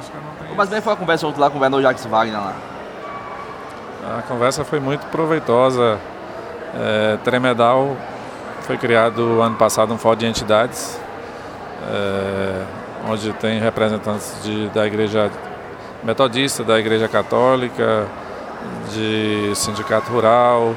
acho que não tem. Mas bem foi a conversa ontem lá com o governador Jacques Wagner lá. A conversa foi muito proveitosa. Tremedal foi criado ano passado um fórum de entidades, onde tem representantes da Igreja Metodista, da Igreja Católica, de Sindicato Rural,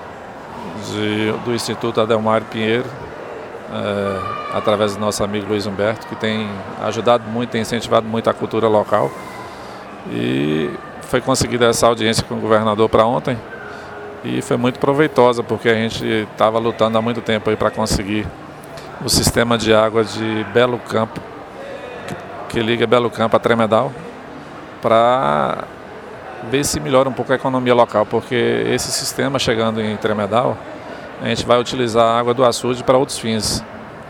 do Instituto Adelmário Pinheiro, através do nosso amigo Luiz Humberto, que tem ajudado muito, tem incentivado muito a cultura local. E foi conseguida essa audiência com o governador para ontem e foi muito proveitosa, porque a gente estava lutando há muito tempo para conseguir o sistema de água de Belo Campo, que liga Belo Campo a Tremedal, para ver se melhora um pouco a economia local, porque esse sistema chegando em Tremedal, a gente vai utilizar a água do açude para outros fins.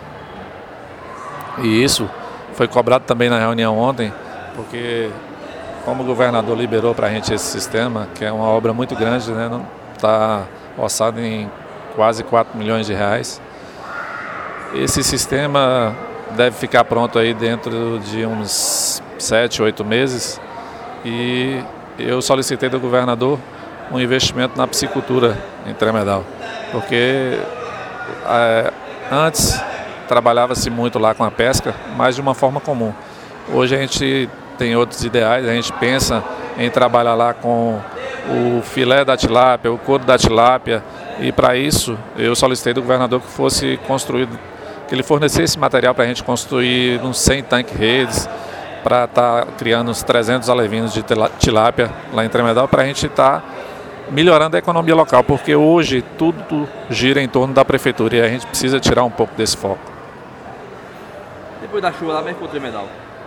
E isso foi cobrado também na reunião ontem, porque como o governador liberou para a gente esse sistema, que é uma obra muito grande, né, está orçado em quase 4 milhões de reais. Esse sistema deve ficar pronto aí dentro de uns 7, 8 meses. E eu solicitei do governador um investimento na piscicultura em Tremedal, porque antes trabalhava-se muito lá com a pesca, mas de uma forma comum. Hoje a gente tem outros ideais, a gente pensa em trabalhar lá com o filé da tilápia, o couro da tilápia, e para isso eu solicitei do governador que fosse construído, que ele fornecesse material para a gente construir uns 100 tanque-redes, para estar criando uns 300 alevinos de tilápia lá em Tremedal, para a gente estar melhorando a economia local, porque hoje tudo gira em torno da prefeitura e a gente precisa tirar um pouco desse foco. Depois da chuva lá, bem ficou Tremedal.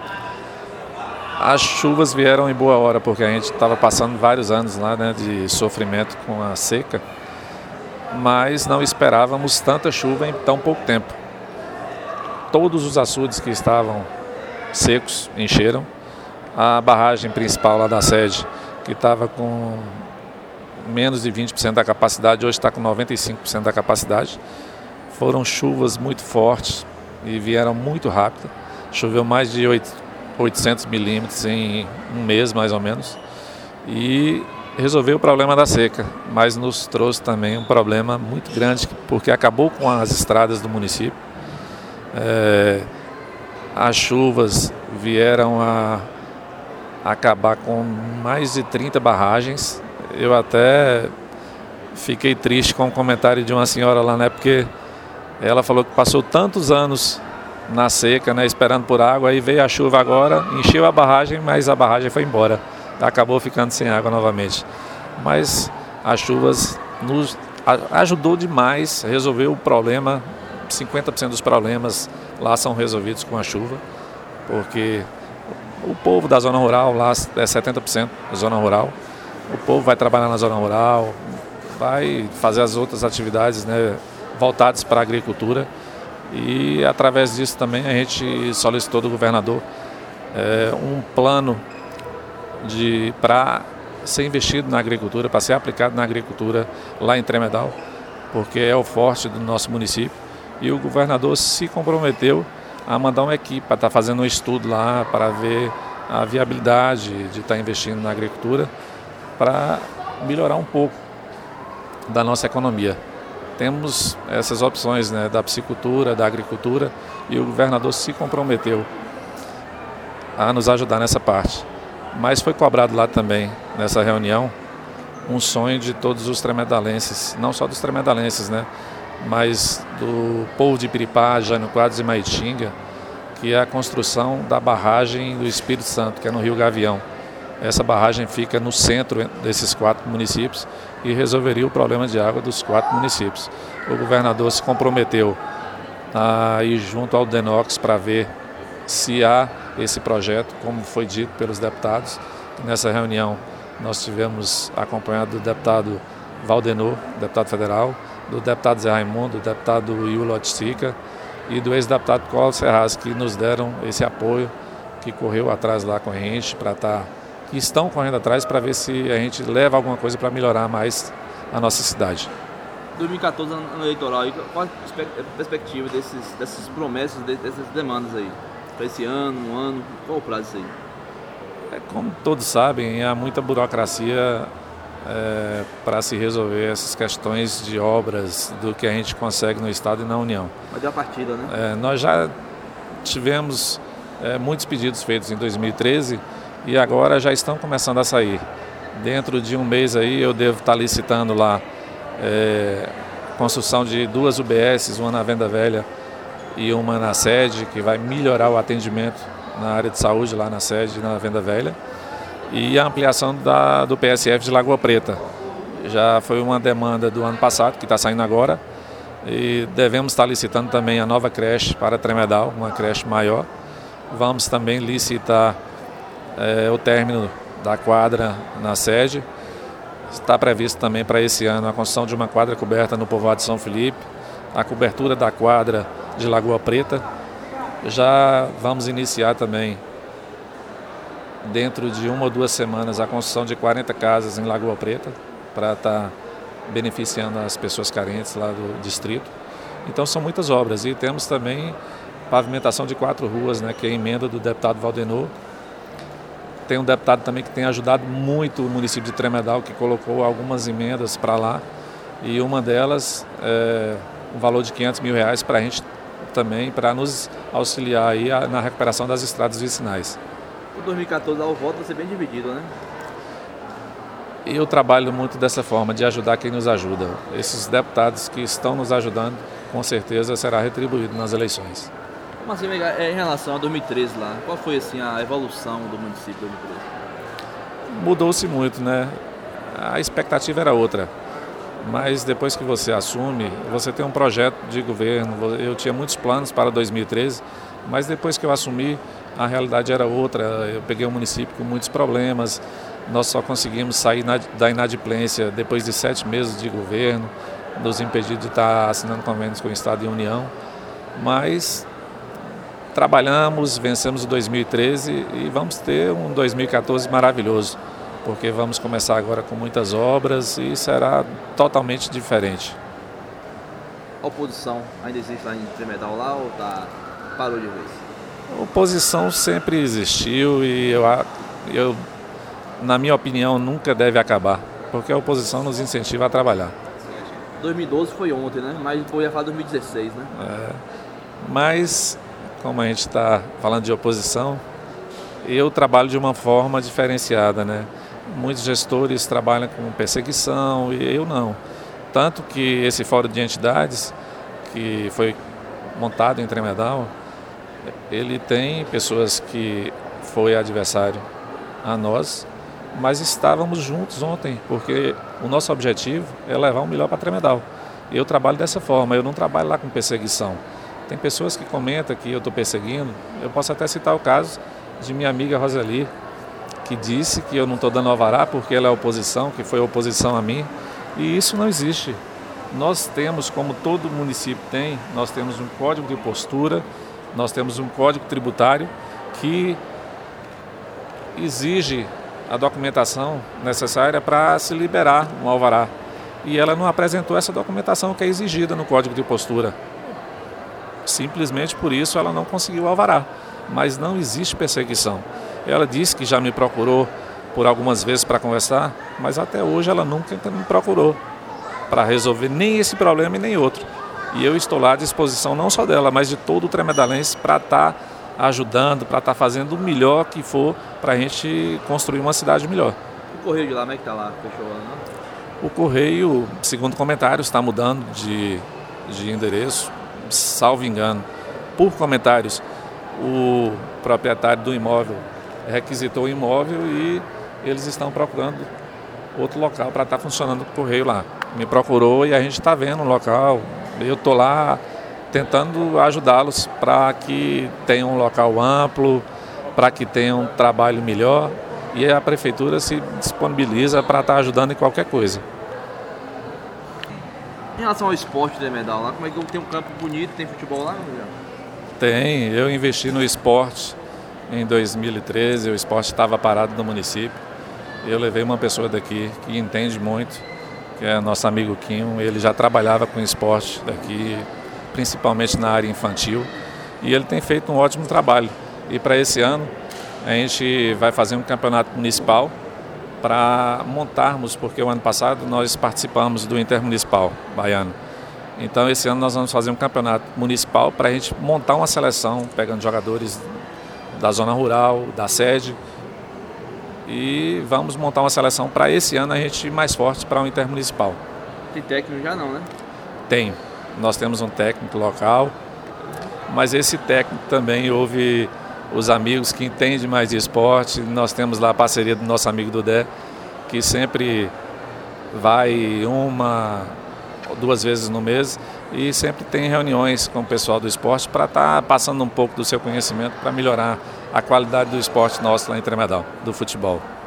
As chuvas vieram em boa hora, porque a gente estava passando vários anos lá, né, de sofrimento com a seca, mas não esperávamos tanta chuva em tão pouco tempo. Todos os açudes que estavam secos encheram. A barragem principal lá da sede, que estava com menos de 20% da capacidade, hoje está com 95% da capacidade. Foram chuvas muito fortes e vieram muito rápido. Choveu mais de 800 milímetros em um mês, mais ou menos, e resolveu o problema da seca, mas nos trouxe também um problema muito grande, porque acabou com as estradas do município. As chuvas vieram a acabar com mais de 30 barragens. Eu até fiquei triste com o comentário de uma senhora lá, né, porque ela falou que passou tantos anos na seca, né, esperando por água, aí veio a chuva agora, encheu a barragem, mas a barragem foi embora, acabou ficando sem água novamente. Mas as chuvas nos ajudou demais, resolveu o problema. 50% dos problemas lá são resolvidos com a chuva, porque o povo da zona rural, lá é 70% da zona rural, o povo vai trabalhar na zona rural, vai fazer as outras atividades, né, voltadas para a agricultura, e através disso também a gente solicitou do governador um plano para ser investido na agricultura, para ser aplicado na agricultura lá em Tremedal, porque é o forte do nosso município. E o governador se comprometeu a mandar uma equipe para estar fazendo um estudo lá, para ver a viabilidade de estar investindo na agricultura, para melhorar um pouco da nossa economia. Temos essas opções, né, da piscicultura, da agricultura, e o governador se comprometeu a nos ajudar nessa parte. Mas foi cobrado lá também, nessa reunião, um sonho de todos os tremedalenses, não só dos tremedalenses, né, mas do povo de Piripá, Jânio Quadros e Maitinga, que é a construção da barragem do Espírito Santo, que é no Rio Gavião. Essa barragem fica no centro desses 4 municípios e resolveria o problema de água dos 4 municípios. O governador se comprometeu a ir junto ao DENOX para ver se há esse projeto, como foi dito pelos deputados. Nessa reunião nós tivemos acompanhado do deputado Valdenor, deputado federal, do deputado Zé Raimundo, do deputado Iulo Otsika e do ex-deputado Collor Serraz, que nos deram esse apoio, que correu atrás lá com a gente, que estão correndo atrás para ver se a gente leva alguma coisa para melhorar mais a nossa cidade. 2014, ano eleitoral, qual a perspectiva dessas promessas, dessas demandas aí? Para esse ano, qual o prazo disso aí? Como todos sabem, há muita burocracia para se resolver essas questões de obras do que a gente consegue no Estado e na União. Mas deu a partida, né? Nós já tivemos muitos pedidos feitos em 2013 e agora já estão começando a sair. Dentro de um mês aí eu devo estar licitando lá construção de 2 UBSs, uma na Venda Velha e uma na sede, que vai melhorar o atendimento na área de saúde lá na sede, na Venda Velha, e a ampliação do PSF de Lagoa Preta. Já foi uma demanda do ano passado, que está saindo agora, e devemos estar licitando também a nova creche para Tremedal, uma creche maior. Vamos também licitar o término da quadra na sede. Está previsto também para esse ano a construção de uma quadra coberta no povoado de São Felipe, a cobertura da quadra de Lagoa Preta. Já vamos iniciar também, dentro de 1 ou 2 semanas, a construção de 40 casas em Lagoa Preta, para estar beneficiando as pessoas carentes lá do distrito. Então são muitas obras. E temos também pavimentação de 4 ruas, né, que é a emenda do deputado Valdenor. Tem um deputado também que tem ajudado muito o município de Tremedal, que colocou algumas emendas para lá. E uma delas é um valor de R$500 mil para a gente também, para nos auxiliar aí na recuperação das estradas vicinais. O 2014 o voto vai ser bem dividido, né? Eu trabalho muito dessa forma, de ajudar quem nos ajuda. Esses deputados que estão nos ajudando, com certeza será retribuído nas eleições. Mas assim, em relação a 2013 lá, qual foi assim a evolução do município de 2013? Mudou-se muito, né? A expectativa era outra. Mas depois que você assume, você tem um projeto de governo. Eu tinha muitos planos para 2013, mas depois que eu assumi, a realidade era outra. Eu peguei um município com muitos problemas. Nós só conseguimos sair da inadimplência depois de 7 meses de governo, nos impedindo de estar assinando convênios com o Estado e União. Mas trabalhamos, vencemos o 2013 e vamos ter um 2014 maravilhoso, porque vamos começar agora com muitas obras e será totalmente diferente. A oposição ainda existe lá em Tremedal lá ou parou de vez? A oposição sempre existiu e eu, na minha opinião, nunca deve acabar, porque a oposição nos incentiva a trabalhar. 2012 foi ontem, né? Mas depois ia falar 2016, né? Mas, como a gente está falando de oposição, eu trabalho de uma forma diferenciada, né? Muitos gestores trabalham com perseguição e eu não. Tanto que esse fórum de entidades, que foi montado em Tremedal, ele tem pessoas que foi adversário a nós, mas estávamos juntos ontem, porque o nosso objetivo é levar o melhor para Tremedal. Eu trabalho dessa forma, eu não trabalho lá com perseguição. Tem pessoas que comentam que eu estou perseguindo, eu posso até citar o caso de minha amiga Roseli, que disse que eu não estou dando alvará porque ela é oposição, que foi oposição a mim, e isso não existe. Nós temos, como todo município tem, nós temos um código de postura, nós temos um código tributário que exige a documentação necessária para se liberar um alvará. E ela não apresentou essa documentação que é exigida no código de postura. Simplesmente por isso ela não conseguiu o alvará. Mas não existe perseguição. Ela disse que já me procurou por algumas vezes para conversar, mas até hoje ela nunca me procurou para resolver nem esse problema e nem outro. E eu estou lá à disposição não só dela, mas de todo o tremedalense para estar ajudando, para estar fazendo o melhor que for para a gente construir uma cidade melhor. O correio de lá, como é que está lá? Fechou lá, não? O correio, segundo comentários, está mudando de endereço, salvo engano. Por comentários, o proprietário do imóvel requisitou o imóvel e eles estão procurando outro local para estar funcionando o correio lá. Me procurou e a gente está vendo o local. Eu estou lá tentando ajudá-los para que tenham um local amplo, para que tenham um trabalho melhor, e a prefeitura se disponibiliza para estar ajudando em qualquer coisa. Em relação ao esporte de Tremedal lá, como é que tem um campo bonito, tem futebol lá? Tem, eu investi no esporte em 2013, o esporte estava parado no município. Eu levei uma pessoa daqui que entende muito, que é nosso amigo Quinho. Ele já trabalhava com esporte daqui, principalmente na área infantil, e ele tem feito um ótimo trabalho. E para esse ano a gente vai fazer um campeonato municipal para montarmos, porque o ano passado nós participamos do Intermunicipal Baiano. Então esse ano nós vamos fazer um campeonato municipal para a gente montar uma seleção, pegando jogadores da zona rural, da sede, e vamos montar uma seleção para esse ano a gente ir mais forte para o Intermunicipal. Tem técnico já não, né? Tem. Nós temos um técnico local, mas esse técnico também houve os amigos que entendem mais de esporte. Nós temos lá a parceria do nosso amigo Dudé, que sempre vai 1 ou 2 vezes no mês e sempre tem reuniões com o pessoal do esporte para estar passando um pouco do seu conhecimento para melhorar a qualidade do esporte nosso lá em Tremedal, do futebol.